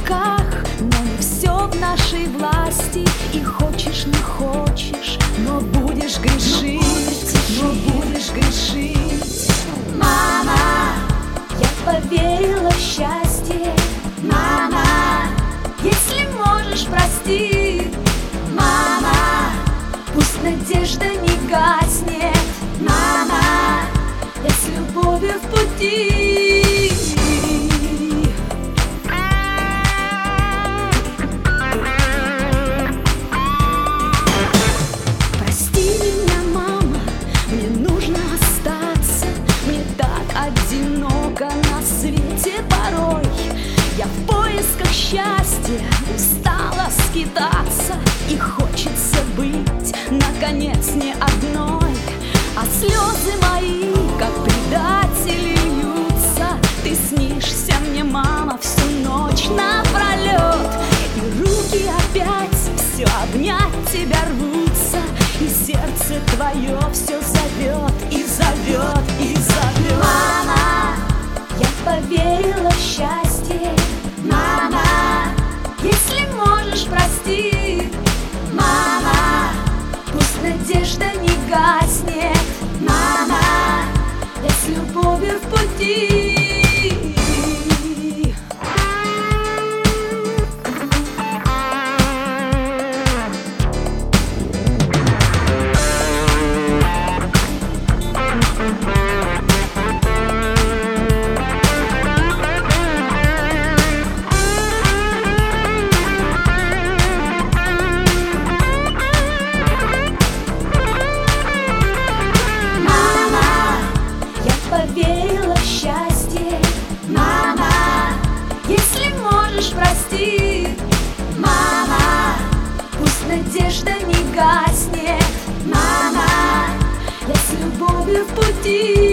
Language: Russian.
руках, но не все в нашей власти. И хочешь, не хочешь, но будешь грешить, Мама, я поверила в счастье. Мама, если можешь, прости. Мама, пусть надежда не гаснет. Мама, я с любовью в пути. Прости меня, мама, мне нужно остаться. Мне так одиноко на свете порой. Я в поисках счастья устала скитаться. И хочется быть, наконец, не одной. А слезы мои, как предатели, льются. Ты снишься мне, мама, всю ночь напролет. И руки опять все обнять тебя рвутся. И сердце твое все зовет, и зовет, и зовет. Мама, я поверила в счастье. Мама, если можешь, прости. Мама, пусть надежда не гаснет. Мама, я с любовью в пути. Поверила в счастье. Мама, если можешь, прости. Мама, пусть надежда не гаснет. Мама, я с любовью в пути.